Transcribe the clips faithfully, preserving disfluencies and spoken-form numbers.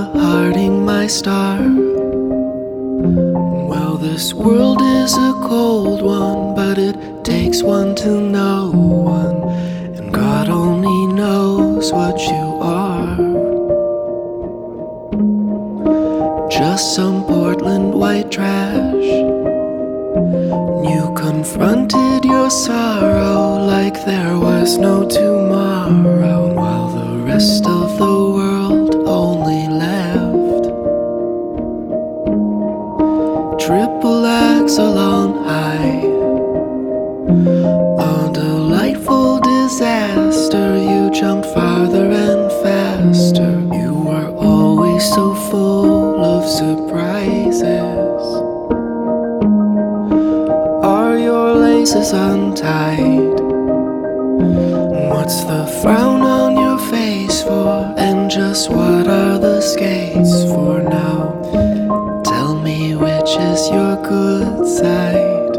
Harding, my star. Well, this world is a cold one, but it takes one to know one, and God only knows what you are. Just some Portland white trash. You confronted your sorrow like there was no tomorrow, while the rest of the world only laughed. Triple axle on high, a delightful disaster. You jumped farther and faster. You were always so full of surprises. Are your laces untied? What's the frown on your face for? And just what are the skates for now? Tell me, which is your good side?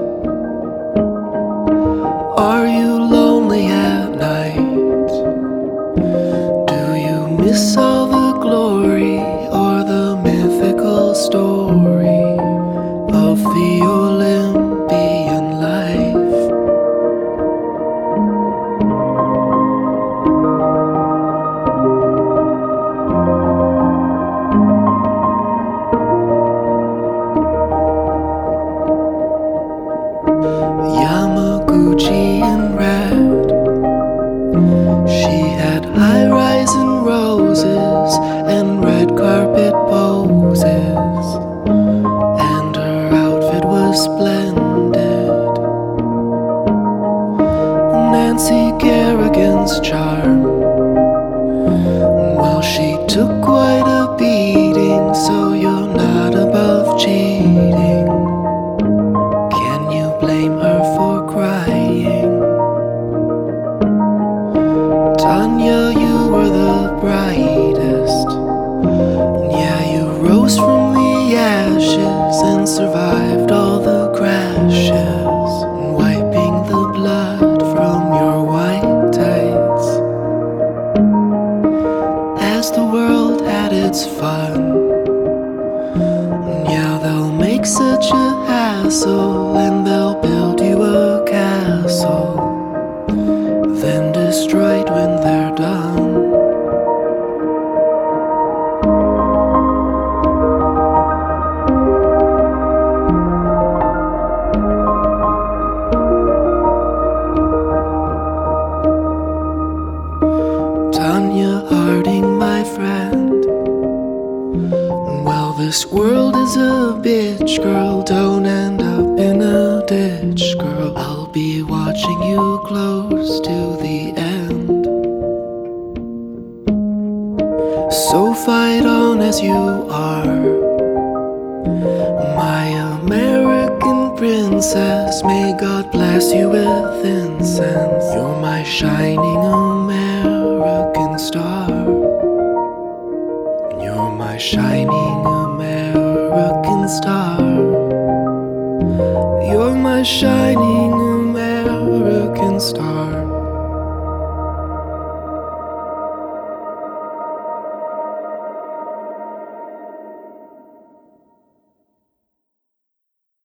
Are you lonely at night? Do you miss all the glory or the mythical story of the Olympian life? Yamaguchi in red, she had high-rise and roses and red carpet poses, and her outfit was splendid. Nancy Kerrigan's charm, well, she took quite a beating, so you're not above cheating. Can you blame her for crying? Tanya, you were the brightest. Yeah, you rose from the ashes and survived all the crashes, wiping the blood from your white tights. As the world had its fun, yeah, they'll make such a hassle, and they'll build you a castle, then destroy it when they're done. Tanya Harding, my friend, well, this world is a bitch, girl. Don't end up in a ditch, girl. I'll be watching you close to the end. So fight on as you are, my American princess. May God bless you with incense. You're my shining American star. You're my shining American star. You're my shining American star.